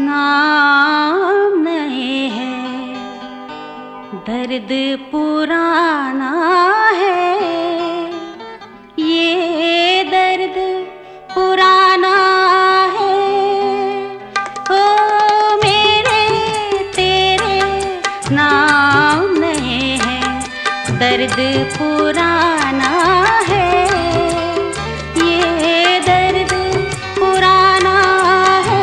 नाम नए है, दर्द पुराना है। ये दर्द पुराना है। ओ मेरे तेरे नाम नए हैं, दर्द पुराना है। ये दर्द पुराना है।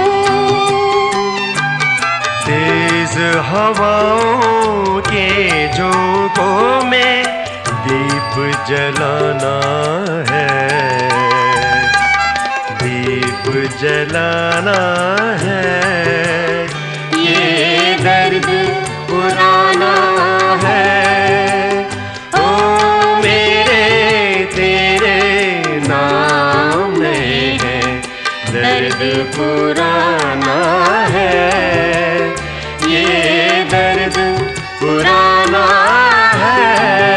तेज हवाओं के झोंकों में दीप जलाना है, दीप जलाना है। ये दर्द पुराना है। ओ मेरे तेरे नाम नए हैं, दर्द पुराना है। ये दर्द पुराना है।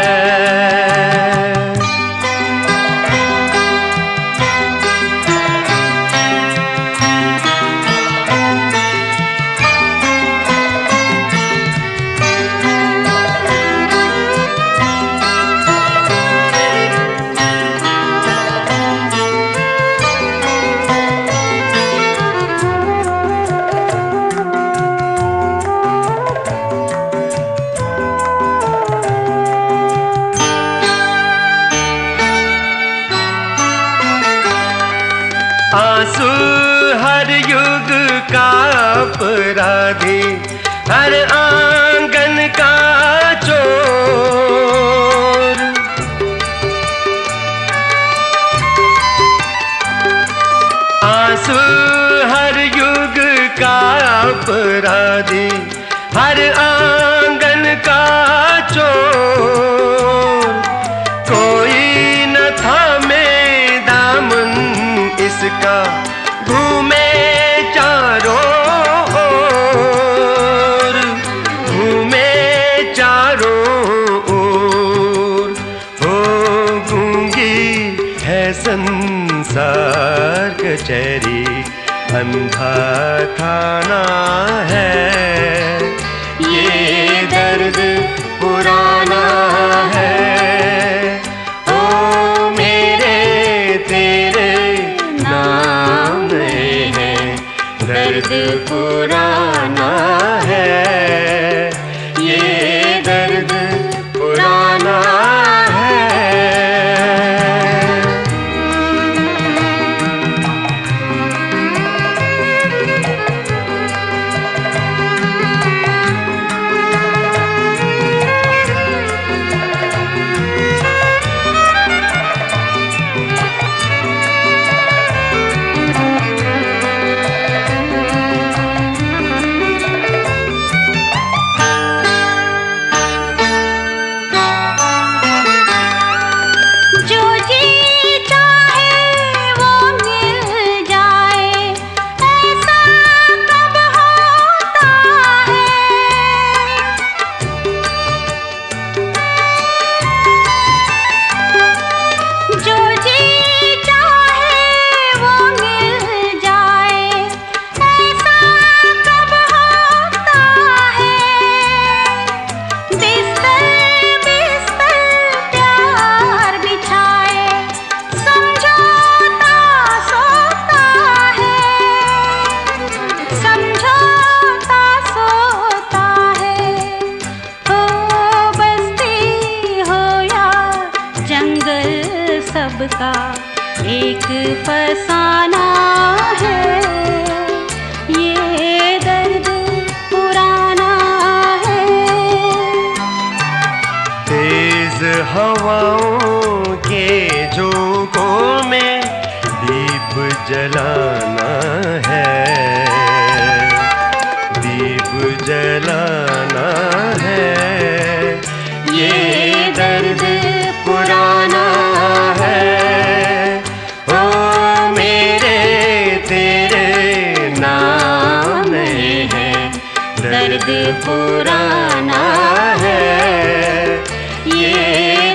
आंसू हर युग का अपराधी, हर आंगन का चोर। आंसू हर युग का अपराधी, हर आंगन का चोर। कोई न थामे दामन इसका, घूमे चारों ओर, घूमे चारों ओर। हो गूंगी है संसार कचहरी, अंधा थाना है। ये दर्द पुराना है। ओ मेरे तेरे नाम नए हैं, दर्द पुराना है। ये दर्द पुराना है। सबका एक फसाना है। ये दर्द पुराना है। तेज हवाओं के झोंकों में दीप जलाना है, दीप जलाना है। ये दर्द पुराना है। ओ मेरे तेरे नाम नए हैं, दर्द पुराना है। ये